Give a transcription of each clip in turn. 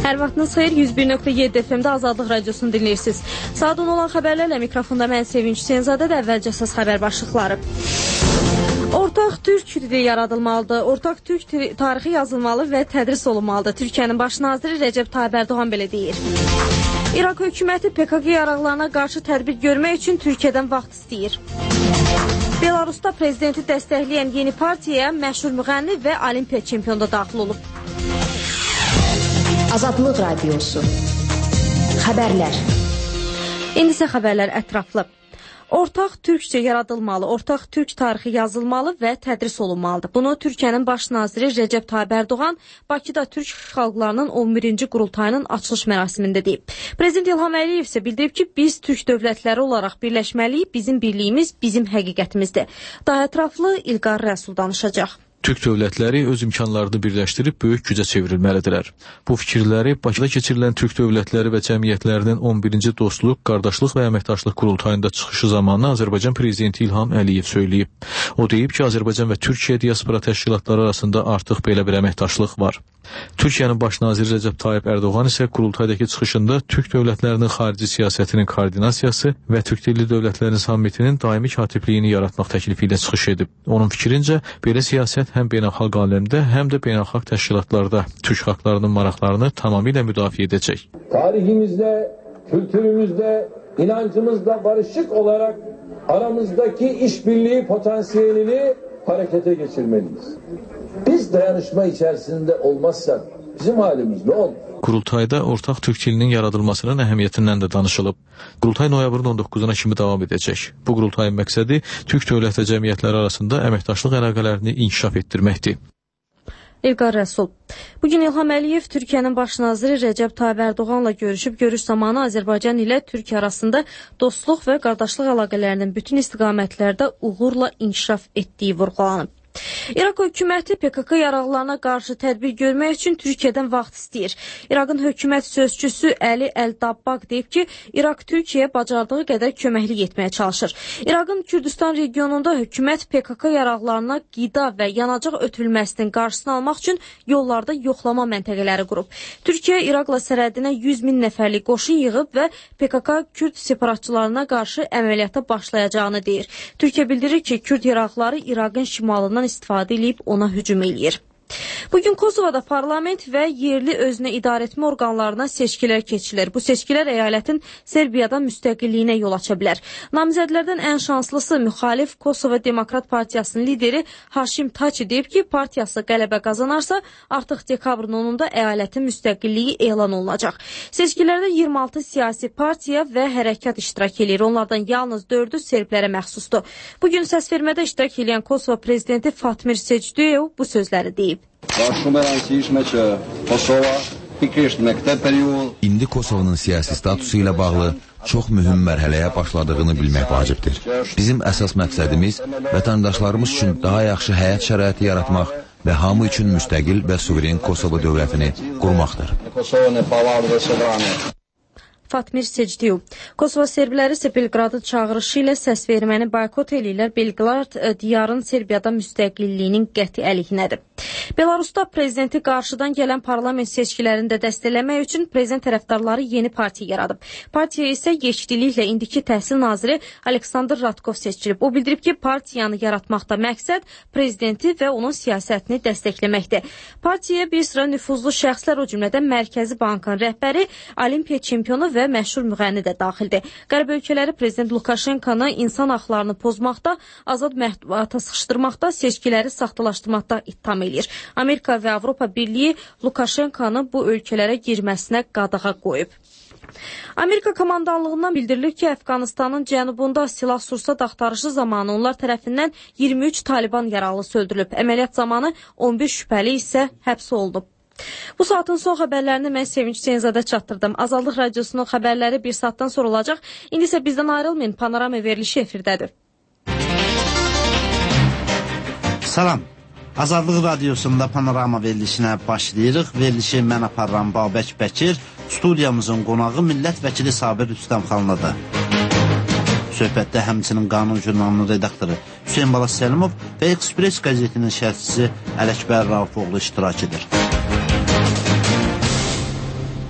Hər vaxtınız xeyir, 101.7 FM-də Azadlıq Radiosunu dinləyirsiniz. Saat 10 olan xəbərlərlə mikrofonda mən Sevinç Hüseynzadə də əvvəlcə səs xəbər başlıqları. Ortaq türk dili yaradılmalıdır, ortaq türk tarixi yazılmalı və tədris olunmalıdır. Türkiyənin baş naziri Rəcəb Tayyip Erdoğan belə deyir. İraq hökuməti PKK yaraqlarına qarşı tədbir görmək üçün Türkiyədən vaxt istəyir. Belarusda prezidenti dəstəkləyən yeni partiyaya məşhur müğənni və olimpiya çempionu da daxil olub. Azadlıq Radiosu. Xəbərlər. İndi isə xəbərlər ətraflı. Ortaq türkçə yaradılmalı, ortaq türk tarixi yazılmalı və tədris olunmalıdır. Bunu Türkiyənin baş naziri Rəcəb Tayyip Erdoğan Bakıda Türk xalqlarının 11-ci qurultayının açılış mərasimində deyib. Prezident İlham Əliyev isə bildirib ki, biz türk dövlətləri olaraq birləşməliyik, bizim birliyimiz bizim həqiqətimizdir. Daha ətraflı İlqar Rəsul danışacaq. Türk dövlətləri öz imkanlarını birləşdirib böyük gücə çevrilməlidirlər. Bu fikirləri Bakıda keçirilən Türk dövlətləri və cəmiyyətlərinin 11-ci dostluq, qardaşlıq və əməkdaşlıq qurultayında çıxışı zamanı Azərbaycan prezidenti İlham Əliyev söyləyib. O deyib ki, Azərbaycan və Türkiyə diaspora təşkilatları arasında artıq belə bir əməkdaşlıq var. Türkiyənin baş naziri Rəcəb Tayyip Erdoğan isə qurultaydakı çıxışında Türk dövlətlərinin xarici siyasətinin koordinasiyası və Türk dilli dövlətlərin sammitinin daimi katibliyini yaratmaq təklifi ilə çıxış edib. Onun fikrincə, belə siyasət həm beynəlxalq aləmdə, həm də beynəlxalq təşkilatlarda Türk xalqlarının maraqlarını tamamilə müdafiə edəcək. Tarihimizdə, kültürümüzdə, inancımızla barışık olarak aramızdaki işbirliği potansiyelini harekete geçirmeliyiz. Biz dayanışma içerisinde olmazsak bizim halimiz ne olur? Qurultayda ortaq türk dilinin yaradılmasının əhəmiyyətindən də danışılıb. Qurultay noyabrın 19-una kimi davam edəcək. Bu qurultayın məqsədi türk dövlət və cəmiyyətləri arasında əməkdaşlıq əlaqələrini inkişaf etdirməkdir. İlqar Rəsul. Bugün İlham Əliyev Türkiyənin baş naziri Rəcəb Tayyip Erdoğanla görüşüb. Görüş zamanı Azərbaycan ilə Türkiyə arasında dostluq və qardaşlıq əlaqələrinin bütün istiqamətlərdə uğurla inkişaf etdiyi vurğulanıb. İraq hökuməti PKK yaraqlarına qarşı tədbir görmək üçün Türkiyədən vaxt istəyir. İraqın hökumət sözçüsü Əli Əl-Dabbaq deyib ki, İraq Türkiyəyə bacardığı qədər köməklik etməyə çalışır. İraqın Kürdistan regionunda hökumət PKK yaraqlarına qida və yanacaq ötürülməsinin qarşısını almaq üçün yollarda yoxlama məntəqələri qurub. Türkiyə İraqla sərhədinə 100 min nəfərlik qoşun yığıb və PKK Kürd separatçılarına qarşı əməliyyata başlayacağını deyir. Türkiyə bildirir ki, Kürd yaraqları İraqın şimalından istifadə edib ona hücum eləyir. Bugün Kosovada parlament və yerli özünə idarəetmə orqanlarına seçkilər keçilir. Bu seçkilər əyalətin Serbiyada müstəqilliyinə yol aça bilər. Namizədlərdən ən şanslısı müxalif Kosova Demokrat Partiyasının lideri Haşim Taçi deyib ki, partiyası qələbə qazanarsa, artıq dekabrın 10-da əyalətin müstəqilliyi elan olunacaq. Seçkilərdə 26 siyasi partiya və hərəkat iştirak edir. Onlardan yalnız 4-ü serblərə məxsusdur. Bugün səsvermədə iştirak edən Kosova prezidenti Fatmir Secdiyev bu sözləri deyib. İndi Kosovanın siyasi statusu ilə bağlı çox mühüm mərhələyə başladığını bilmək vacibdir. Bizim əsas məqsədimiz vətəndaşlarımız üçün daha yaxşı həyat şəraiti yaratmaq və hamı üçün müstəqil və suveren Kosova dövlətini qurmaqdır. Fatmir Secdiyev. Kosova serbləri isə Belqradın çağırışı ilə səs verməni boykot eləyirlər. Belqrad diyarın Serbiyada müstəqilliyinin qəti əleyhinədir. Belarusda prezidenti qarşıdan gələn parlament seçkilərində dəstəkləmək üçün prezident tərəfdarları yeni partiya yaradıb. Partiya isə yeşkiliklə indiki təhsil naziri Aleksandr Radkov seçilib. O bildirib ki, partiyanı yaratmaqda məqsəd prezidenti və onun siyasətini dəstəkləməkdir. Partiyaya bir sıra nüfuzlu şəxslər, o cümlədən Mərkəzi Bankın rəhbəri, olimpiya çempionu və məşhur müğənni də daxildir. Qərb ölkələri prezident Lukashenkonı insan haqlarını pozmaqda, azad məhbubata sıxışdırmaqda, seçkiləri saxtalaşdırmaqda ittiham eləyir. Amerika və Avropa Birliyi Lukashenkonı bu ölkələrə girməsinə qadağa qoyub. Amerika komandanlığından bildirilir ki, Əfqanistanın cənubunda silah-sursat axtarışı zamanı onlar tərəfindən 23 Taliban yaralısı öldürülüb. Əməliyyat zamanı 11 şübhəli isə həbs olunub. Bu saatın son xəbərlərini mən Sevinç Hüseynzadə çatdırdım. Azadlıq Radiosunun xəbərləri bir saatdan sonra olacaq. İndi isə bizdən ayrılmayın, Panorama verilişi efirdədir. Salam. Azadlıq Radiosunda Panorama verilişinə başlayırıq. Verilişi mən aparıram Babək Bəkir. Studiyamızın qonağı millət vəkili Sabir Rüstəmxanlıdır. Söhbətdə həmçinin Qanun jurnalının redaktoru Hüseyin Balas Səlimov və Express qəzetinin şərhçisi Ələkbər Raufoğlu iştirak edir.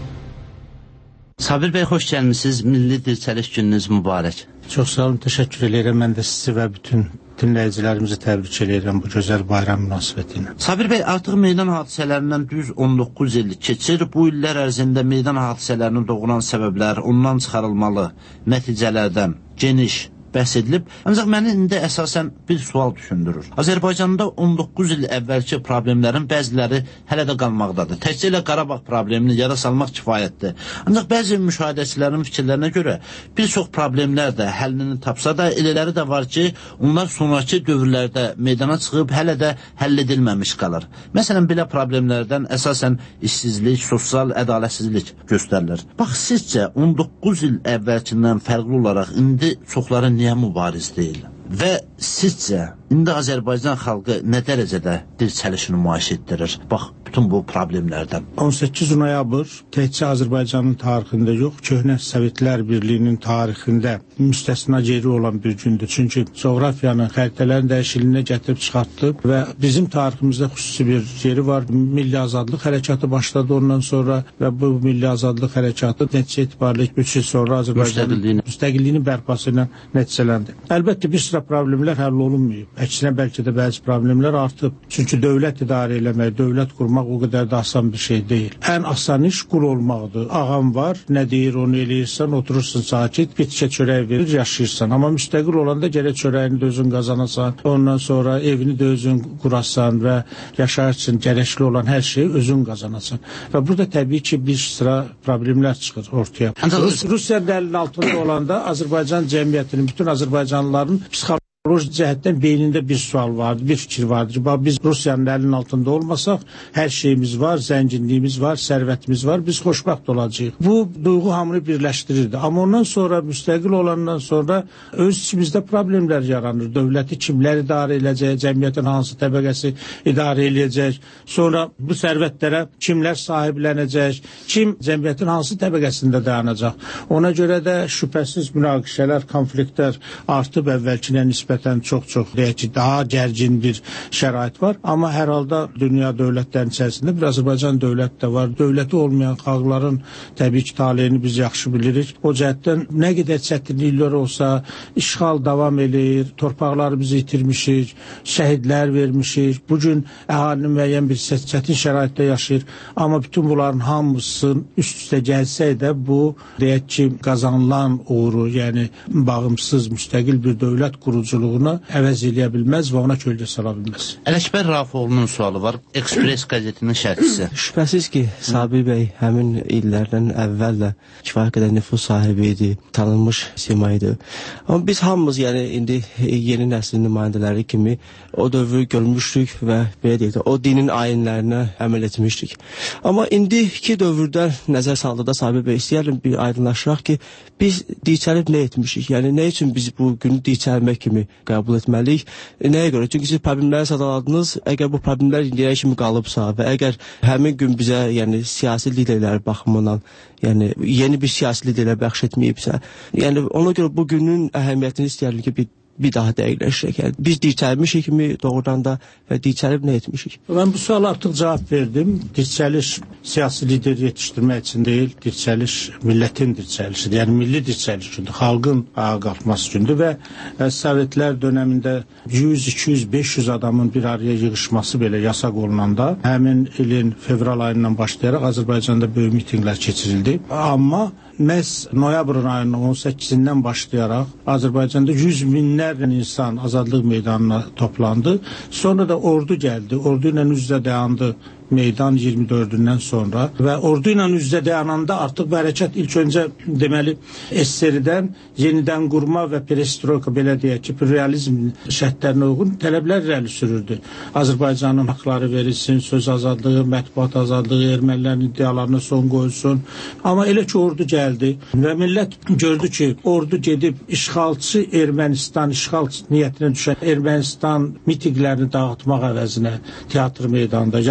Sabir bəy, xoş gəlmisiniz. Milli Dirçəliş gününüz mübarək. Çox sağ olun, təşəkkür edirəm. Mən də sizi və bütün dinləyicilərimizi təbrik edirəm bu gözəl bayram münasibəti ilə. Sabir bəy, artıq meydan hadisələrindən düz 19 il keçir. Bu illər ərzində meydan hadisələrinin doğuran səbəblər, ondan çıxarılmalı nəticələrdən geniş bəhs edilib. Ancaq məni indi əsasən bir sual düşündürür. Azərbaycanda 19 il əvvəlki problemlərin bəziləri hələ də qalmaqdadır. Təkcə ilə Qarabağ problemini yada salmaq kifayətdir. Ancaq bəzi müşahidəçilərin fikirlərinə görə bir çox problemlər də həllini tapsa da, elələri də var ki, onlar sonraki dövrlərdə meydana çıxıb hələ də həll edilməmiş qalır. Məsələn, belə problemlərdən əsasən işsizlik, sosial ədalətsizlik göstərilir. Bax, sizcə 19 il əvvəlkindən fərqli olaraq indi çoxları niyə mübariz deyil? Və sizcə indi Azərbaycan xalqı nə dərəcədə dirçəliş nümayiş etdirir? Bax, bütün bu problemlərdən. 18 noyabr təkcə Azərbaycanın tarixində yox, köhnə Sovetlər Birliyinin tarixində müstəsna yeri olan bir gündür. Çünki coğrafiyanın, xəritələrin dəyişikliyinə gətirib çıxartdı və bizim tariximizdə xüsusi bir yeri var. Milli azadlıq hərəkatı başladı ondan sonra və bu milli azadlıq hərəkatı nəticə etibarilə 3 il sonra Azərbaycanın müstəqilliyinin bərpası ilə nəticələndi. Əlbəttə bir sıra problemlər həll olunmayıb. Əksinə bəlkə də bəzi problemlər artıb. Çünki dövlət idarə eləmək, dövlət qurmaq o qədər də asan bir şey deyil. Ən asan iş qul olmaqdır. Ağam var, nə deyir onu eləyirsən, oturursun sakit, bitkə çörək verir, yaşayırsan. Amma müstəqil olanda gərək çörəyini də özün qazanasan, ondan sonra evini də özün qurasan və yaşayır üçün gərəkli olan hər şeyi özün qazanasan. Və burada təbii ki, bir sıra problemlər çıxır ortaya. Rusiyanın əlinin altında olanda Azərbaycan cəmiyyətinin, bütün Azərbaycanlıların psixoloji cəhətdən beynində bir sual vardır, bir fikir vardır. Biz Rusiyanın əlinin altında olmasaq, hər şeyimiz var, zənginliyimiz var, sərvətimiz var, biz xoşbəxt olacağıq. Bu duyğu hamını birləşdirirdi. Amma ondan sonra, müstəqil olandan sonra öz içimizdə problemlər yaranır. Dövləti kimlər idarə edəcək, cəmiyyətin hansı təbəqəsi idarə edəcək, sonra bu sərvətlərə kimlər sahiblənəcək, kim cəmiyyətin hansı təbəqəsində dayanacaq. Ona görə də şübhəsiz münaqişələr, konfliktlər artıb əvvəlkinə nisbətən çox-çox deyək ki, daha gərgin bir şərait var. Amma hər halda dünya dövlətlərinin içərisində bir Azərbaycan dövləti də var. Dövləti olmayan xalqların təbii ki, taleyini biz yaxşı bilirik. O cəhətdən nə qədər çətinliklər olsa, işğal davam edir, torpaqlarımızı itirmişik, şəhidlər vermişik. Bugün əhalinin müəyyən bir çətin şəraitdə yaşayır. Amma bütün bunların hamısının üst-üstə gəlsək də bu, deyək ki, qazanılan uğuru, yəni bağımsız, müstəqil bir dövlət quruculuğu əvəz eləyə bilməz və ona kölgə sala bilməz. Ələkbər Rafoğlu'nun sualı var, Express qəzetinin şərhçisi. Şübhəsiz ki, Sabir bəy həmin illərdən əvvəl də kifayət qədər nüfuz sahibi idi, tanınmış sima idi. Amma biz hamımız, yəni indi yeni nəslin nümayəndələri kimi o dövrü görmüşdük və belə deyək də, o dinin ayinlərinə əməl etmişdik. Amma indiki dövrdə nəzər saldıqda Sabir bəy istəyərdim bir aydınlaşıraq ki, biz dirçəlib nə etmişik? Yəni nə üçün biz bu günü dirçəlmək kimi qəbul etməliyik? Nəyə görə? Çünki siz problemləri sadaladınız. Əgər bu problemlər indiyə kimi qalıbsa və əgər həmin gün bizə, yəni siyasi liderlər baxımından, yəni yeni bir siyasi liderlər bəxş etməyibsə, yəni ona görə bu günün əhəmiyyətini istəyərdim ki, bir daha dəqiqləşdirək. Yəni, biz dirçəlmişik kimi doğrudan da və dirçəlib nə etmişik? Mən bu suala artıq cavab verdim. Dirçəliş siyasi lider yetişdirmək üçün deyil, dirçəliş millətin dirçəlişidir. Yəni milli dirçəliş gündür, xalqın ayağa qalxması gündür və Sovetlər dönəmində 100, 200, 500 adamın bir araya yığışması belə yasaq olunanda həmin ilin fevral ayından başlayaraq Azərbaycanda böyük mitinqlər keçirildi. Amma məhz noyabrın ayının 18-dən başlayaraq Azərbaycanda 100 minlərlə insan azadlıq meydanına toplandı. Sonra da ordu gəldi, ordu ilə üzrə dayandı meydan 24-dən sonra və ordu ilə üzrə dayananda artıq bu hərəkat ilk öncə deməli SSR-dən yenidən qurma və perestroika, belə deyək ki, realizm şərtlərinə uyğun tələblər irəli sürürdü. Azərbaycanın haqları verilsin, söz azadlığı, mətbuat azadlığı, ermənilərin iddialarına son qoyulsun. Amma elə ki ordu gəldi və millət gördü ki, ordu gedib işğalçı Ermənistan, işğal niyyətinə düşən Ermənistan mitinqlərini dağıtmaq əvəzinə teatr meydanında yaxud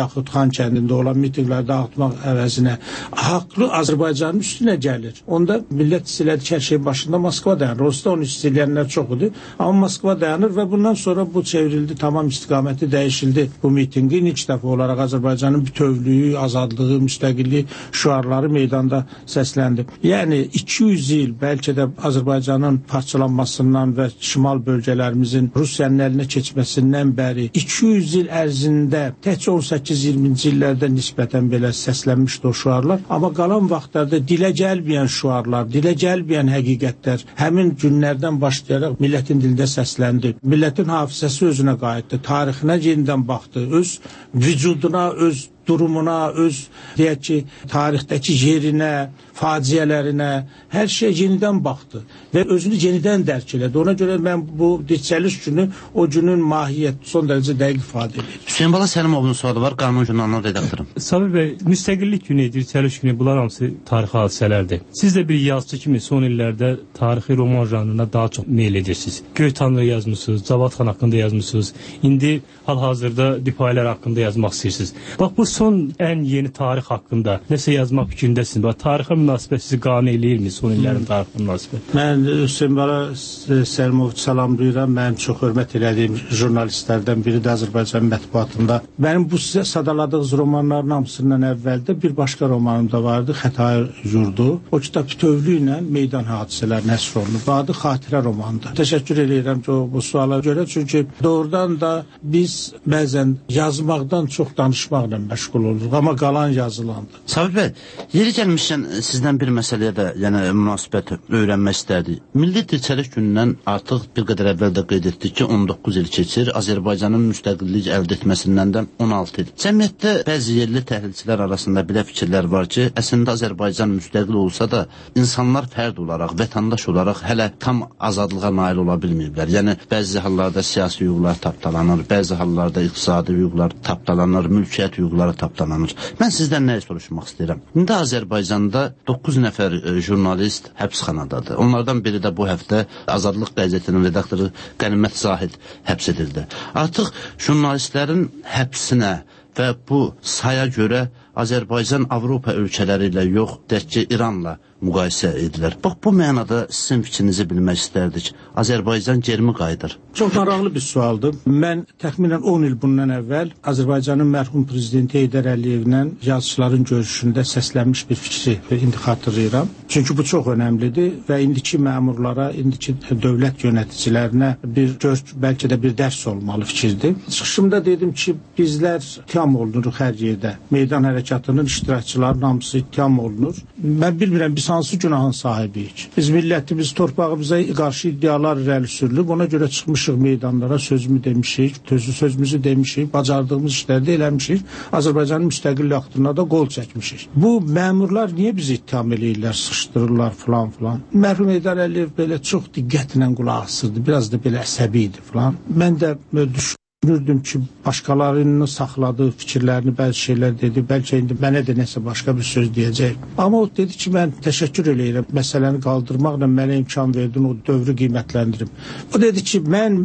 Xankəndində olan mitinqləri dağıtmaq əvəzinə haqlı Azərbaycanın üstünə gəlir. Onda millət hiss elədi ki, hər şey başında Moskva dayanır. Onsuz da onu hiss eləyənlər çox idi. Amma Moskva dayanır və bundan sonra bu çevrildi, tamam istiqaməti dəyişildi. Bu mitinqin ilk dəfə olaraq Azərbaycanın bütövlüyü, azadlığı, müstəqilliyi şüarları meydanda səsləndi. Yəni 200 il bəlkə də Azərbaycanın parçalanmasından və şimal bölgələrimizin Rusiyanın əlinə keçməsindən bəri 200 il ərzində təkcə 18-20-ci illərdə nisbətən belə səslənmişdi o şüarlar. Amma qalan vaxtlarda dilə gəlməyən şüarlar, dilə gəlməyən həqiqətlər həmin günlərdən başlayaraq millətin dilində səsləndi. Millətin hafizəsi özünə qayıtdı, tarixinə yenidən baxdı, öz vücuduna, öz durumuna, öz deyək ki, tarixdəki yerinə, faciələrinə, hər şey yenidən baxdı və özünü yenidən dərk elədi. Ona görə mən bu dirçəliş günü o günün mahiyyət son dərəcə dəqiq ifadə edir. Hüseyin Bala Səlimovun sualı var, Qanun jurnalının redaktörü. Sabir bəy, müstəqillik günü, dirçəliş günü, bunlar hamısı tarixi hadisələrdir. Siz də bir yazıcı kimi son illərdə tarixi roman janrına daha çox meyl edirsiniz. Göy Tanrı yazmışsınız, Cavad xan haqqında yazmışsınız. İndi hal-hazırda Dipaylar haqqında yazmaq istəyirsiniz. Bax, bu son ən yeni tarix haqqında nəsə yazmaq fikrindəsiniz. Bax, tarixə münasibət sizi qane eləyirmi, son illərin tarixə münasibət? Mən Hüseyin Bala Səlimovu salamlayıram. Mənim çox hörmət elədiyim jurnalistlərdən biri də Azərbaycan mətbuatında. Mənim bu sizə sadaladığınız romanların hamısından əvvəldə bir başqa romanım da vardı, Xətai Yurdu. O kitab bütövlüyü ilə meydan hadisələri nəsr olunub. Adı xatirə romandır. Təşəkkür edirəm ki, bu suala görə. Çünki doğrudan da biz bəzən yazmaqdan çox danışmaqla məşğul oluruq, amma qalan yazılandır. Sabir bəy, yeri gəlmişkən sizdən bir məsələyə də münasibət öyrənmək istərdik. Milli dirçəlik günündən artıq bir qədər əvvəl də qeyd etdik ki, 19 il keçir, Azərbaycanın müstəqillik əldə etməsindən də 16 il. Cəmiyyətdə bəzi yerli təhlilçilər arasında belə fikirlər var ki, əslində Azərbaycan müstəqil olsa da, insanlar fərd olaraq, vətəndaş olaraq hələ tam azadlığa nail ola bilməyiblər. Yəni, bəzi hallarda siyasi hüquqlar tapdalanır, bəzi hallarda iqtisadi hüquqlar tapdalanır, mülkiyyət hüquqları tapdalanır. Mən sizdən nəyi soruşmaq istəyirəm? İndi Azərbaycanda 9 nəfər jurnalist həbsxanadadır. Onlardan biri də bu həftə Azadlıq qəzetinin redaktoru Qənimət Zahid həbs edildi. Artıq jurnalistlərin həbsinə və bu saya görə Azərbaycan Avropa ölkələri ilə yox, deyək ki, İranla müqayisə edilir. Bax, bu mənada sizin fikrinizi bilmək istərdik. Azərbaycan germi qayıdır. Çox maraqlı bir sualdır. Mən təxminən 10 il bundan əvvəl Azərbaycanın mərhum prezidenti Heydər Əliyevlə yazıçıların görüşündə səslənmiş bir fikri indi xatırlayıram. Çünki bu çox önəmlidir və indiki məmurlara, indiki dövlət yönəticilərinə bir bəlkə də bir dərs olmalı fikirdir. Çıxışımda dedim ki, bizlər ittiham olunuruq hər yerdə. Meydan hərəkatının iştirakçılarının hamısı ittiham olunur. Mən bilmirəm, biz hansı günahın sahibiyik. Biz millətimiz, torpağımıza qarşı iddialar irəli sürülüb, ona görə çıxmışıq meydanlara, sözümü demişik, sözümüzü demişik, bacardığımız işlərdə eləmişik, Azərbaycanın müstəqillik haqqında da qol çəkmişik. Bu məmurlar niyə bizi ittiham eləyirlər, sıxışdırırlar filan. Mərhum Heydər Əliyev belə çox diqqətlə qulaq asırdı, biraz da belə əsəbi idi filan. Mən də düşünürdüm ki, başqalarının saxladığı fikirlərini, bəzi şeylər dedi, bəlkə indi mənə də nəsə başqa bir söz deyəcək. Amma o dedi ki, mən təşəkkür eləyirəm, məsələni qaldırmaqla mənə imkan verdin, o dövrü qiymətləndirim. O dedi ki, mən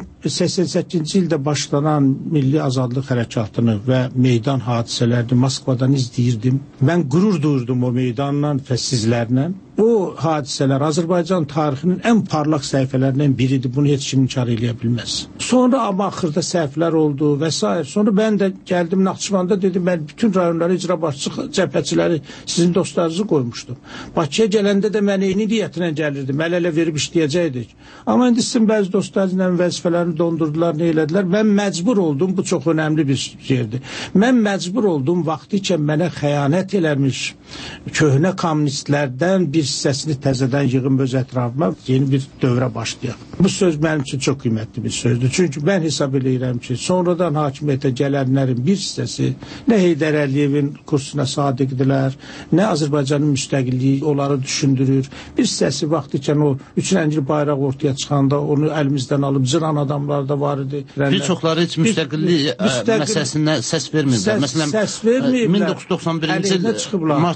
88-ci ildə başlanan milli azadlıq hərəkatını və meydan hadisələrini Moskvadan izləyirdim. Mən qürur duyurdum o meydanla və sizlərlə. O hadisələr Azərbaycan tarixinin ən parlaq səhifələrindən biridir. Bunu heç kim inkar eləyə bilməz. Sonra amma axırda səhvlər oldu və s. Sonra mən də gəldim Naxçıvanda, dedim, mən bütün rayonlara icra başçı cəbhəçiləri sizin dostlarınızı qoymuşdum. Bakıya gələndə də mən eyni niyyətlə gəlirdim. Əl-ələ verib işləyəcəkdik. Amma indi sizin bəzi dostlarınızla vəzifələrini dondurdular, nə elədilər? Mən məcbur oldum, bu çox önəmli bir yerdir. Mən məcbur oldum, vaxtı ikən mənə xəyanət eləmiş köhnə kommunistlərdən bir hissəsini təzədən yığım öz ətrafıma, yeni bir dövrə başlayaq. Bu söz mənim üçün çox qiymətli bir sözdür. Çünki mən hesab eləyirəm ki, sonradan hakimiyyətə gələnlərin bir hissəsi nə Heydər Əliyevin kursuna sadiqdilər, nə Azərbaycanın müstəqilliyi onları düşündürür. Bir hissəsi vaxtı ikən o 3 rəngli bayraq ortaya çıxanda onu əlimizdən alıb cıran adamlar da var idi. Bir çoxları heç müstəqillik məsələsinə səs verməyiblər. Məsələn, 1991-ci il mart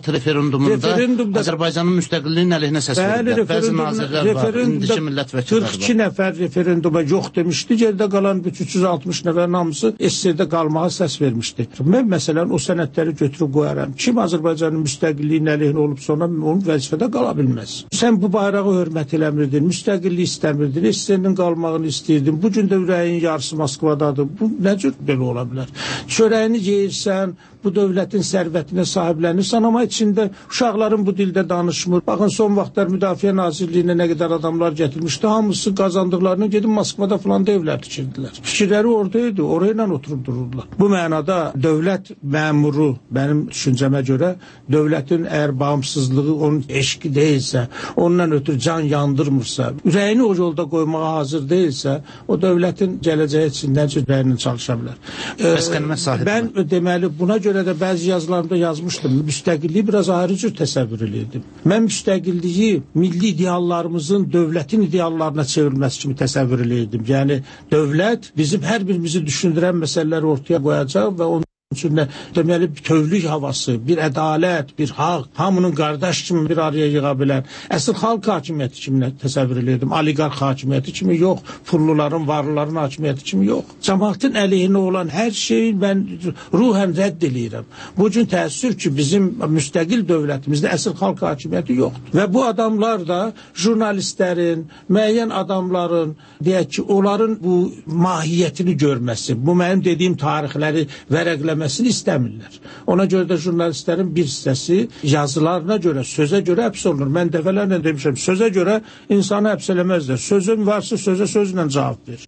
26 referendumunda Azərbaycanın müstəqilliyinin əleyhinə səs verdilər. Bəzi nazirlər var, indiki millət vəkilləri var. 42 nəfər referenduma yox demişdi, geridə qalan 360 nəfərin hamısı SSR-də qalmağa səs vermişdi. Mən məsələn o sənədləri götürüb qoyaram. Kim Azərbaycanın müstəqilliyinin əleyhinə olubsa ona onun vəzifədə qala bilməz. Sən bu bayrağı hörmət eləmirdin, müstəqillik istəmirdin, SSR-nin qalmağını istəyirdin. Bu gün də ürəyin yarısı Moskvadadır. Bu nə cür belə ola bilər? Çörəyini yeyirsən, bu dövlətin sərvətinə sahiblənirsən, amma içində uşaqların bu dildə danışmır. Baxın, son vaxtlar Müdafiə Nazirliyinə nə qədər adamlar gətirmişdi, hamısı qazandıqlarını gedib Moskvada falan da evlər tikirdilər. Fikirləri oradaydı, orayla oturub dururdular. Bu mənada dövlət məmuru, mənim düşüncəmə görə, dövlətin əgər bağımsızlığı onun eşqi deyilsə, ondan ötürü can yandırmırsa, ürəyini o yolda qoymağa hazır deyilsə, o dövlətin gələcəyi üçün nə cür ürəyini çalışa bilər. Mən deməli, buna görə də bəzi yazılarımda yazmışdım. Müstəqilliyi biraz ayrı cür təsəvvür edirdim. Mən müstəqilliyi milli ideallarımızın dövlətin ideallarına çevrilməsi kimi təsəvvür edirdim. Yəni dövlət bizim hər birimizi düşündürən məsələləri ortaya qoyacaq və onun üçün də deməli bir tövlük havası, bir ədalət, bir haqq, hamının qardaş kimi bir araya yığa bilən, əsl xalq hakimiyyəti kimi təsəvvür edirdim. Oliqarx hakimiyyəti kimi yox, pulluların, varlıların hakimiyyəti kimi yox. Cəmaətin əleyhinə olan hər şeyi mən ruhən rədd edirəm. Bu gün təəssüf ki, bizim müstəqil dövlətimizdə əsl xalq hakimiyyəti yoxdur. Və bu adamlar da jurnalistlərin, müəyyən adamların, deyək ki, onların bu mahiyyətini görməsi, bu mənim dediyim tarixləri vərəqləməsi istəmirlər. Ona görə də jurnalistlərin bir hissəsi yazılarına görə, sözə görə həbs olunur. Mən dəfələrlə demişəm, sözə görə insanı həbs eləməzlər. Sözün varsa sözə sözlə cavab ver.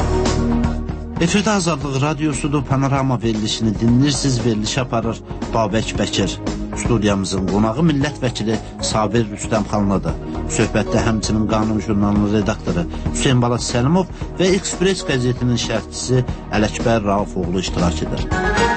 Efirdə Azadlıq Radiosudur, Panorama verilişini dinləyirsiniz, veriliş aparır Babək Bəkir. Studiyamızın qonağı millət vəkili Sabir Rüstəmxanlıdır. Söhbətdə həmçinin Qanun jurnalının redaktoru Hüseyin Balat Səlimov və Express qəzetinin şərhçisi Ələkbər Raufoğlu iştirak edir.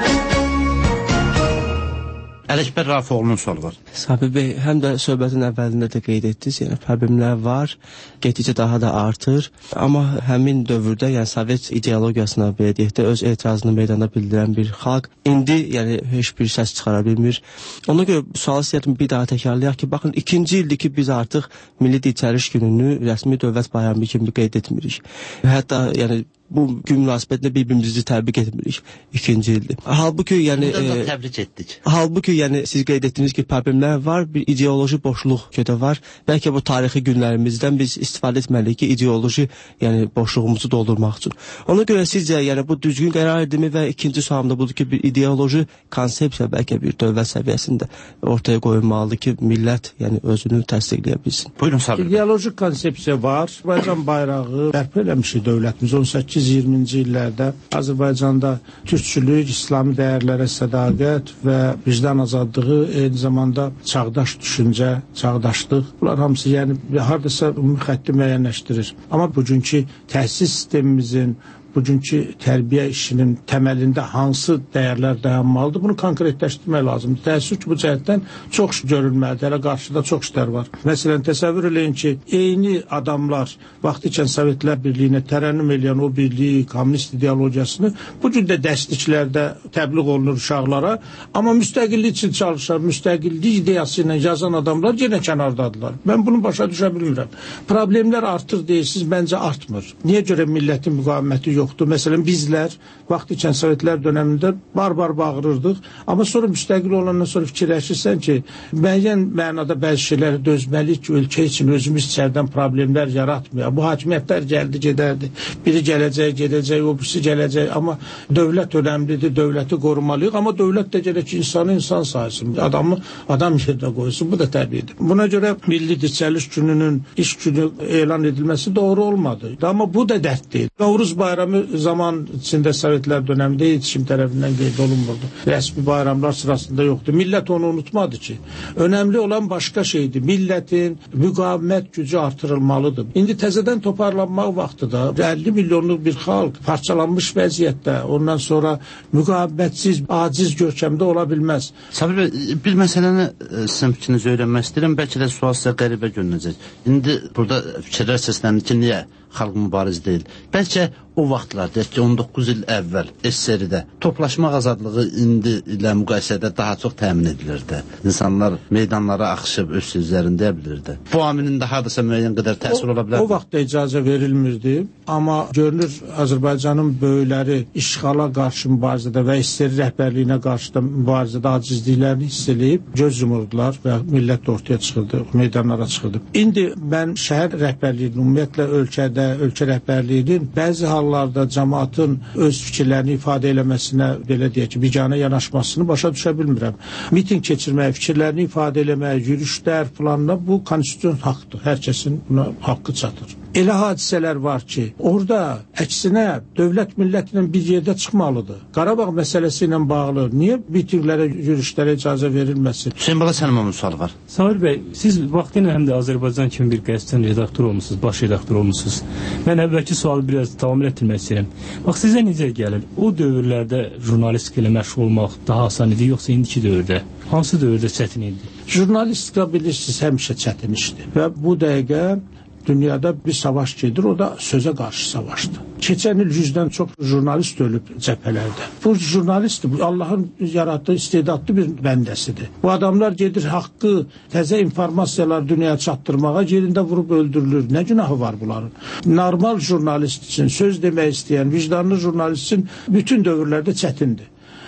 Ələkbər Raufoğlu'nun sualı var. Sabir bəy, həm də söhbətin əvvəlində də qeyd etdiniz, yəni problemlər var, getdikcə daha da artır. Amma həmin dövrdə, yəni Sovet ideologiyasına belə deyək də öz etirazını meydana bildirən bir xalq indi yəni heç bir səs çıxara bilmir. Ona görə sualı istəyirəm bir daha təkrarlayaq ki, baxın 2-ci ildir ki biz artıq Milli Dirçəliş gününü rəsmi dövlət bayramı kimi qeyd etmirik. Hətta yəni bu gün münasibətlə bir-birimizi təbrik etmirik 2-ci ildir. Halbuki yəni təbrik etdik. Halbuki yəni siz qeyd etdiniz ki, problemlər var, bir ideoloji boşluq kötə var. Bəlkə bu tarixi günlərimizdən biz istifadə etməliyik ki, ideoloji yəni boşluğumuzu doldurmaq üçün. Ona görə sizcə yəni bu düzgün qərar edilmi və ikinci sualımda budur ki, bir ideoloji konsepsiya bəlkə bir dövlət səviyyəsində ortaya qoyulmalıdır ki, millət yəni özünü təsdiqləyə bilsin. Buyurun Sabir. İdeoloji konsepsiya var. Azərbaycan bayrağı bərpa eləmişik dövlətimiz 18-20-ci illərdə Azərbaycanda türkçülük, İslami dəyərlərə sədaqət və vicdan azadlığı, eyni zamanda çağdaş düşüncə, çağdaşlıq, bunlar hamısı yəni hardasa xətti müəyyənləşdirir. Amma bugünkü təhsil sistemimizin, bugünkü tərbiyə işinin təməlində hansı dəyərlər dayanmalıdır? Bunu konkretləşdirmək lazımdır. Təəssüf ki, bu cəhətdən çox görülməlidir. Hələ qarşıda çox işlər var. Məsələn, təsəvvür eləyin ki, eyni adamlar vaxtikən Sovetlər Birliyinə tərənnüm eləyən o birliyi, kommunist ideologiyasını bu gün də dərsliklərdə təbliğ olunur uşaqlara. Amma müstəqillik üçün çalışan, müstəqillik ideyası ilə yazan adamlar yenə kənardadılar. Mən bunu başa düşə bilmirəm. Problemlər artır deyirsiniz, məncə artmır. Niyə görə millətin müqaviməti yoxdur? Məsələn, bizlər vaxtikən Sovetlər dönəmində barbar bağırırdıq, amma sonra müstəqil olandan sonra fikirləşirsən ki, müəyyən mənada bəzi şeyləri dözməliyik ki, ölkə üçün özümüz içərdən problemlər yaratmıyor. Bu hakimiyyətlər gəldi, gedərdi. Biri gələcək, gedəcək, o birisi gələcək, amma dövlət önəmlidir, dövləti qorumalıyıq, amma dövlət də gələk ki, insanı insan sayısın, adamı adam yerinə qoysun, bu da təbiidir. Buna görə Milli Dirçəliş gününün iş günü elan edilməsi doğru olmadı. Amma bu da dərd deyil. Novruz bayramı zaman içində Sovetlər dönəmində iletişim tərəfindən qeyd olunmurdu. Rəsmi bayramlar sırasında yoxdur. Millət onu unutmadı ki. Önəmli olan başqa şeydir. Millətin müqavimət gücü artırılmalıdır. İndi təzədən toparlanmaq vaxtıdır. 50 milyonluq bir xalq parçalanmış vəziyyətdə. Ondan sonra müqavimətsiz, aciz görkəmdə ola bilməz. Sabir bəy, bir məsələni sizin fikrinizi öyrənmək istəyirəm. Bəlkə də sual sizə qəribə görünəcək. İndi burada fikirlər səslənir ki, niyə xalq mübariz deyil. Bəlkə o vaxtlar, deyək ki, 19 il əvvəl SSR-də toplaşmaq azadlığı indi ilə müqayisədə daha çox təmin edilirdi. İnsanlar meydanlara axışıb öz sözlərini deyə bilirdi. Bu amilin də hardasa müəyyən qədər təsir ola bilərdi. O vaxt da icazə verilmirdi, amma görünür Azərbaycanın böyükləri işğala qarşı mübarizədə və SSR rəhbərliyinə qarşı da mübarizədə acizliklərini hiss edib göz yumurdular və millət ortaya çıxırdı, meydanlara çıxırdı. İndi mən şəhər rəhbərliyinin, ümumiyyətlə ölkə rəhbərliyinin bəzi hallarda cəmaatın öz fikirlərini ifadə eləməsinə, belə deyək ki, biganə yanaşmasını başa düşə bilmirəm. Miting keçirmək, fikirlərini ifadə eləmək, yürüşlər planına bu konstitusiyon haqqdır. Hər kəsin buna haqqı çatır. Elə hadisələr var ki, orada əksinə dövlət millətlə bir yerdə çıxmalıdır. Qarabağ məsələsi ilə bağlı niyə mitinglərə, yürüşlərə icazə verilməsin? Hüseyin Bala Səlimovun sualı var. Samir bəy, siz vaxtilə həm də Azərbaycan kimi bir qəzetənin redaktor olmusunuz, baş redaktor olmusunuz. Mən əvvəlki sualı biraz davam etdirmək istəyirəm. Bax, sizə necə gəlir? O dövrlərdə jurnalistika ilə məşğul olmaq daha asan idi, yoxsa indiki dövrdə? Hansı dövrdə çətin idi? Jurnalistika bilirsiniz, həmişə çətin işdir. Və bu dəqiqə dünyada bir savaş gedir, o da sözə qarşı savaşdır. Keçən il 100-dən çox jurnalist ölüb cəbhələrdə. Bu jurnalistdir, bu Allahın yaratdığı istedadlı bir bəndəsidir. Bu adamlar gedir haqqı, təzə informasiyalar dünyaya çatdırmağa, yerində vurub öldürülür. Nə günahı var bunların? Normal jurnalist üçün, söz demək istəyən, vicdanlı jurnalist üçün bütün dövrlərdə çətindir.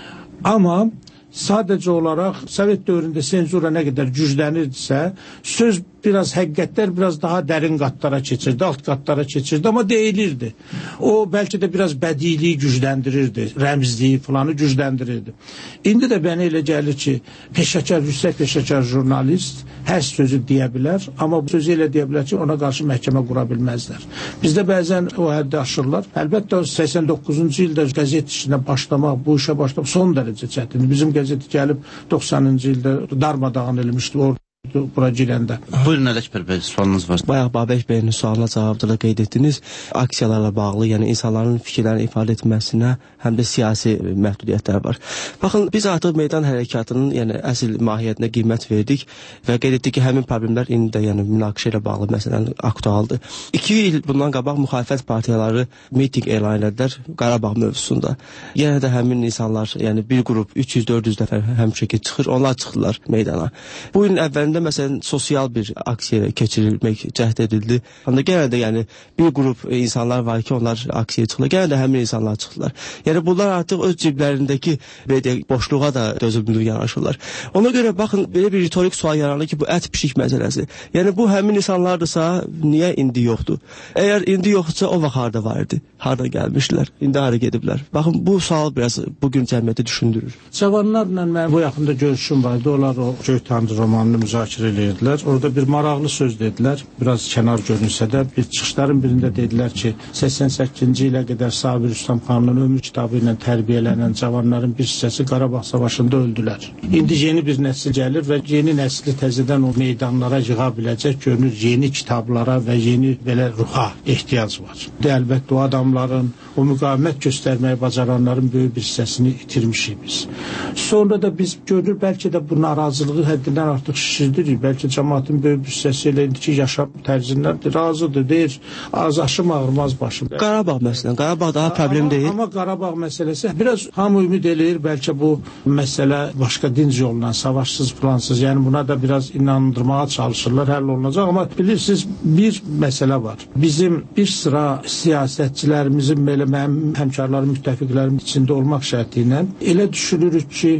Amma sadəcə olaraq Sovet dövründə senzura nə qədər güclənirdisə, söz biraz həqiqətlər biraz daha dərin qatlara keçirdi, alt qatlara keçirdi, amma deyilirdi. O bəlkə də biraz bədiliyi gücləndirirdi, rəmzliyi falanı gücləndirirdi. İndi də mənə elə gəlir ki, yüksək peşəkar jurnalist hər sözü deyə bilər, amma bu sözü elə deyə bilər ki, ona qarşı məhkəmə qura bilməzlər. Bizdə bəzən o həddə aşırlar. Əlbəttə 89-cu ildə qəzet işinə başlamaq, bu işə başlamaq son dərəcə çətindir. Bizim qəzeti gəlib 90-cı ildə darmadağın edilmişdi. Bura girəndə. Buyurun Ələkbər bəy, sualınız var. Bayaq Babək bəyin sualına cavabda qeyd etdiniz. Aksiyalarla bağlı, yəni insanların fikirlərini ifadə etməsinə həm də siyasi məhdudiyyətlər var. Baxın, biz artıq meydan hərəkatının yəni əsl mahiyyətinə qiymət verdik və qeyd etdik ki, həmin problemlər indi də yəni münaqişə ilə bağlı məsələn aktualdır. 2 il bundan qabaq müxalifət partiyaları miting elan etdilər Qarabağ mövzusunda. Yenə də həmin insanlar, yəni bir qrup 300-400 nəfər həmişəki çıxır, onlar çıxdılar meydana. Bu ilin əvvəlində məsələn sosial bir aksiya keçirilmək cəhd edildi. Onda yenə də yəni bir qrup insanlar var ki, onlar aksiyaya çıxırlar. Yenə də həmin insanlar çıxdılar. Yəni bunlar artıq öz ciblərindəki boşluğa da dözümlü yanaşırlar. Ona görə baxın, belə bir ritorik sual yaranır ki, bu ət pişik məsələsi. Yəni bu həmin insanlardırsa, niyə indi yoxdur? Əgər indi yoxdursa, o vaxt harda var idi? Harda gəlmişdilər? İndi hara gediblər? Baxın, bu sual biraz bugün cəmiyyəti düşündürür. Cavanlarla mən bu yaxında görüşüm vardı. Onlar o Göytanrı romanını müzakirə edirdilər. Orada bir maraqlı söz dedilər. Biraz kənar görünsə də bir çıxışların birində dedilər ki, 88-ci ilə qədər Sabir Rüstəmxanın ömür kitabı ilə tərbiyələnən cavanların bir hissəsi Qarabağ savaşında öldülər. İndi yeni bir nəsil gəlir və yeni nəsli təzədən o meydanlara yığa biləcək görünür yeni kitablara və yeni belə ruha ehtiyac var. Əlbəttə o adamların, o müqavimət göstərməyi bacaranların böyük bir hissəsini itirmişik biz. Sonra da biz görünür bəlkə də bu narazılığı həddindən artıq şişirdirik. Bəlkə cəmaatın böyük bir hissəsi elə indiki yaşam tərzindən razıdır, deyir, aşım ağırmaz başım. Qarabağ məsələn, Qarabağ daha problem deyil. Amma Qarabağ məsələsi biraz hamı ümid eləyir, bəlkə bu məsələ başqa dinc yolla, savaşsız, plansız, yəni buna da biraz inandırmağa çalışırlar, həll olunacaq. Amma bilirsiniz, bir məsələ var. Bizim bir sıra siyasətçilərimizin, belə mənim həmkarlarım, müttəfiqlərim içində olmaq şərti ilə elə düşünürük ki,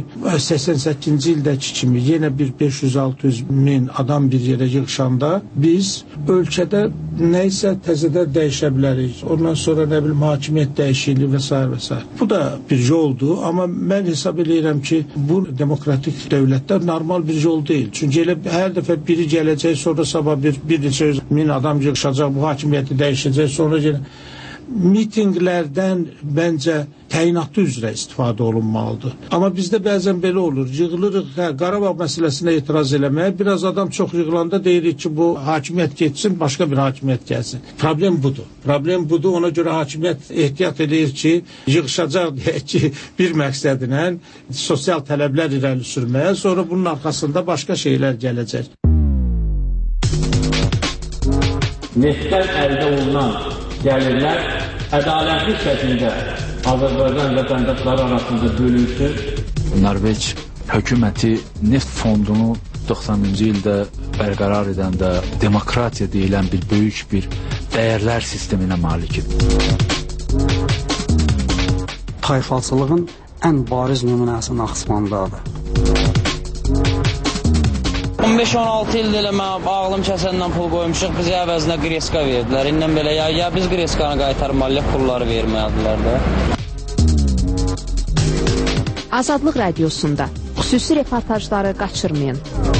88-ci ildəki kimi yenə bir 500-600 min adam bir yerə yığışanda biz ölkədə nəysə təzədə dəyişə bilərik. Ondan sonra nə bilim hakimiyyət dəyişikliyi və s. və s. Bu da bir yoldur, amma mən hesab edirəm ki, bu demokratik dövlətlər normal bir yol deyil. Çünki elə hər dəfə biri gələcək, sonra sabah bir neçə min adam yığışacaq, bu hakimiyyəti dəyişəcək, sonra yenə mitinglərdən bəncə təyinatı üzrə istifadə olunmalıdır. Amma bizdə bəzən belə olur. Yığılırıq, Qarabağ məsələsinə etiraz eləməyə. Biraz adam çox yığılanda deyirik ki, bu hakimiyyət geçsin, başqa bir hakimiyyət gəlsin. Problem budur. Problem budur. Ona görə hakimiyyət ehtiyat edir ki, yığışacaq deyək ki, bir məqsədinə sosial tələblər irəli sürməyə, sonra bunun arxasında başqa şeylər gələcək. Neftdən əldə olunan gəlirlər ədalətli şəkildə Azərbaycan vətəndaşları arasında bölünsün. Norveç hökuməti neft fondunu 90-cı ildə bərqərar edəndə demokratiya deyilən bir böyük bir dəyərlər sisteminə malikdir. Tayfalçılığın ən bariz nümunəsi Naxçıvandadır. 15-16 ildir elə mən ağlım kəsəndən pul qoymuşuq, bizə əvəzinə qreska verdilər. İndən belə ya biz qreskanı qaytarmalıyıq, pulları verməyədilər də. Azadlıq Radiosunda xüsusi reportajları qaçırmayın.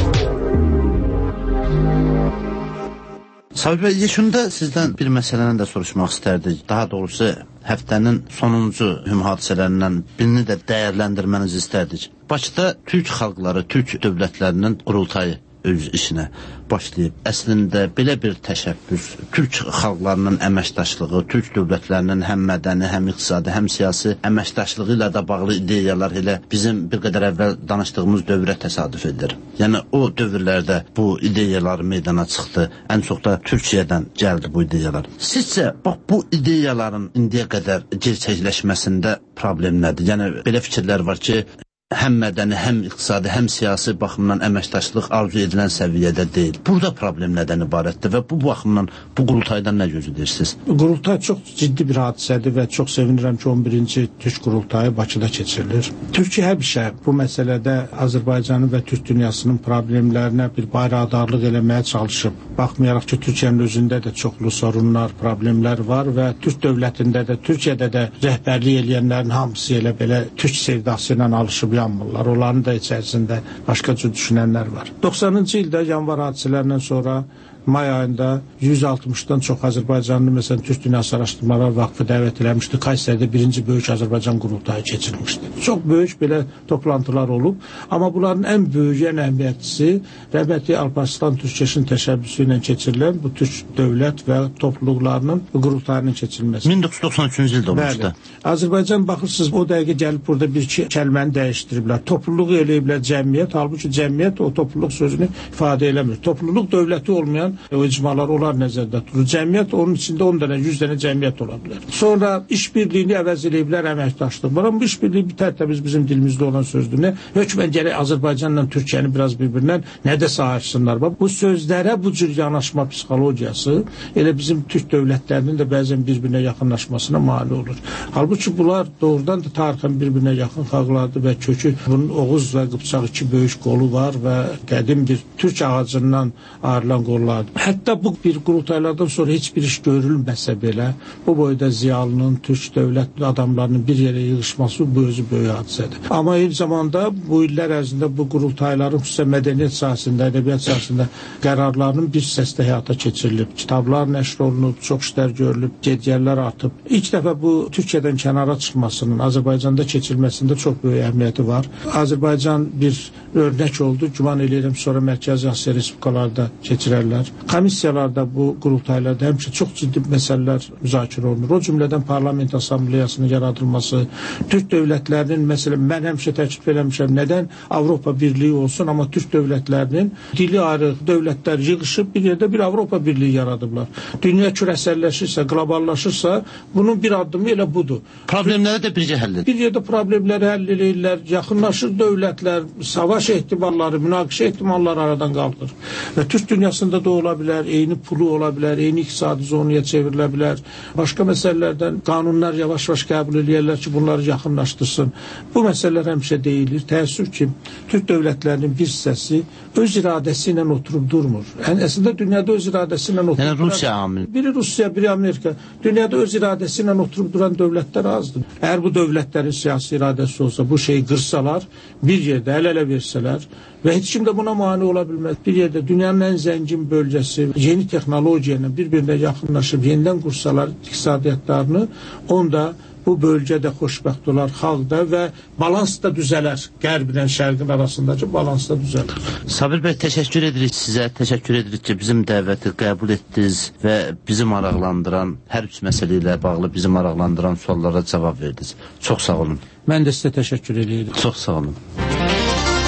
Sabir bəy, yekunda sizdən bir məsələni də soruşmaq istərdik. Daha doğrusu həftənin sonuncu hadisələrindən birini də dəyərləndirmənizi istərdik. Bakıda Türk xalqları, Türk dövlətlərinin qurultayı öz işinə başlayıb. Əslində belə bir təşəbbüs, Türk xalqlarının əməkdaşlığı, Türk dövlətlərinin həm mədəni, həm iqtisadi, həm siyasi əməkdaşlığı ilə də bağlı ideyalar elə bizim bir qədər əvvəl danışdığımız dövrə təsadüf edir. Yəni o dövrlərdə bu ideyalar meydana çıxdı. Ən çox da Türkiyədən gəldi bu ideyalar. Sizcə bax bu ideyaların indiyə qədər gerçəkləşməsində problem nədir? Yəni belə fikirlər var ki, həm mədəni, həm iqtisadi, həm siyasi baxımdan əməkdaşlıq arzu edilən səviyyədə deyil. Burada problem nədən ibarətdir və bu baxımdan bu qurultaydan nə gözləyirsiniz? Qurultay çox ciddi bir hadisədir və çox sevinirəm ki, 11-ci Türk qurultayı Bakıda keçirilir. Türkiyə həmişə bu məsələdə Azərbaycanın və Türk dünyasının problemlərinə bir bayradarlıq eləməyə çalışıb. Baxmayaraq ki, Türkiyənin özündə də çoxlu sorunlar, problemlər var və Türk dövlətində də, Türkiyədə də rəhbərlik eləyənlərin hamısı elə belə Türk sevdası ilə alışıb yanmırlar. Onların da içərisində başqa cür düşünənlər var. 90-cı ildə yanvar hadisələrindən sonra may ayında 160-dan çox Azərbaycanlı, məsələn, Türk Dünyası Araşdırmalar Vakfı dəvət eləmişdi. Kayseridə birinci böyük Azərbaycan qurultayı keçirilmişdi. Çox böyük belə toplantılar olub. Amma bunların ən böyük, ən əhəmiyyətlisi rəhmətli Alparslan Türkeşin təşəbbüsü ilə keçirilən bu Türk dövlət və topluluqlarının qurultayının keçirilməsi. 1993-cü ildə olmuşdu. Azərbaycan baxırsınız, o dəqiqə gəlib burada bir-iki kəlməni dəyişdiriblər. Topluluq eləyiblər cəmiyyət, halbuki cəmiyyət o topluluq sözünü ifadə eləmir. Topluluq dövləti olmayan o icmalar onlar nəzərdə tutulur. Cəmiyyət onun içində 10 dənə, 100 dənə cəmiyyət ola bilər. Sonra işbirliyini əvəz eləyiblər əməkdaşlıq. Bu işbirliyi bir tərtəmiz bizim dilimizdə olan sözdür. Nə? Hökmən gərək Azərbaycanla Türkiyəni biraz bir-birindən nədə ayırsınlar. Bu sözlərə bu cür yanaşma psixologiyası elə bizim Türk dövlətlərinin də bəzən bir-birinə yaxınlaşmasına mane olur. Halbuki bunlar doğrudan da tarixən bir-birinə yaxın xalqlardır və kökü bunun Oğuz və Qıpçaq iki böyük qolu var və qədim bir Türk ağacından ayrılan qollar. Hətta bu bir qurultaylardan sonra heç bir iş görülməsə belə, bu boyda ziyalının, Türk dövlət adamlarının bir yerə yığışması bu özü böyük hadisədir. Amma eyni zamanda bu illər ərzində bu qurultayların xüsusən mədəniyyət sahəsində, ədəbiyyat sahəsində qərarlarının bir hissəsi həyata keçirilib. Kitablar nəşr olunub, çox işlər görülüb, gediyərlər artıb. İlk dəfə bu Türkiyədən kənara çıxmasının Azərbaycanda keçirilməsində çox böyük əhəmiyyəti var. Azərbaycan bir örnək oldu. Güman edirəm sonra Mərkəzi Asiya Respublikalarda keçirərlər. Komissiyalarda bu qurultaylarda həmişə çox ciddi məsələlər müzakirə olunur. O cümlədən Parlament Assambleyasının yaradılması, Türk dövlətlərinin, məsələn, mən həmişə təklif eləmişəm, nədən Avropa Birliyi olsun, amma Türk dövlətlərinin dili ayrı dövlətlər yığışıb bir yerdə bir Avropa Birliyi yaradıblar. Dünya küresəlləşirsə, qloballaşırsa, bunun bir addımı elə budur. Problemləri də bircə həll edir. Bir yerdə problemləri həll edirlər, yaxınlaşır dövlətlər, savaş ehtimalları, münaqişə ehtimalları aradan qalxır. Və Türk dünyasında da ola bilər, eyni pulu ola bilər, eyni iqtisadi zonaya çevrilə bilər. Başqa məsələlərdən qanunlar yavaş-yavaş qəbul edirlər ki, bunları yaxınlaşdırsın. Bu məsələlər həmişə deyilir. Təəssüf ki, Türk dövlətlərinin bir hissəsi öz iradəsi ilə oturub durmur. Yəni, əslində dünyada öz iradəsi ilə oturub duran... Yəni, Rusiya amil. Biri Rusiya, biri Amerika. Dünyada öz iradəsi ilə oturub duran dövlətlər azdır. Əgər bu dövlətlərin siyasi iradəsi olsa, bu şeyi qırsalar, bir yerdə əl-ələ versələr və heç kim də buna mane ola bilməz. Bir yerdə dünyanın ən zəngin bölgəsi yeni texnologiya ilə bir-birinə yaxınlaşıb yenidən qursalar iqtisadiyyatlarını, onda bu bölgədə xoşbəxt olar, xalqda və balans da düzələr. Qərblə şərqin arasındakı balans da düzələr. Sabir bəy, təşəkkür edirik sizə. Təşəkkür edirik ki, bizim dəvəti qəbul etdiniz və bizi maraqlandıran, hər üç məsələ ilə bağlı bizi maraqlandıran suallara cavab verdiniz. Çox sağ olun. Mən də sizə təşəkkür edirəm. Çox sağ olun.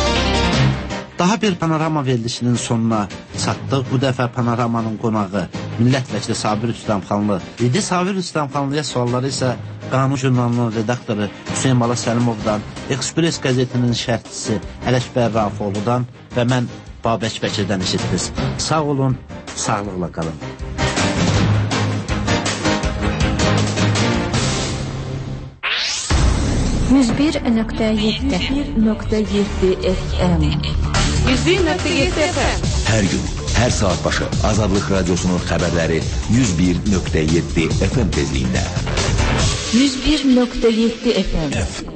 Daha bir panorama verilişinin sonuna çatdıq. Bu dəfə panoramanın qonağı millət vəkili Sabir Rüstəmxanlı idi. Sabir Rüstəmxanlıya sualları isə Qanun jurnalının redaktoru Hüseyin Bala Səlimovdan, Ekspres qəzetinin şərhçisi Ələkbər Rafoğludan və mən Babək Bəkirdən eşitdiniz. Sağ olun, sağlıqla qalın. Hər gün, hər saat başı Azadlıq Radiosunun xəbərləri 101.7 FM tezliyində. 101.7 FM.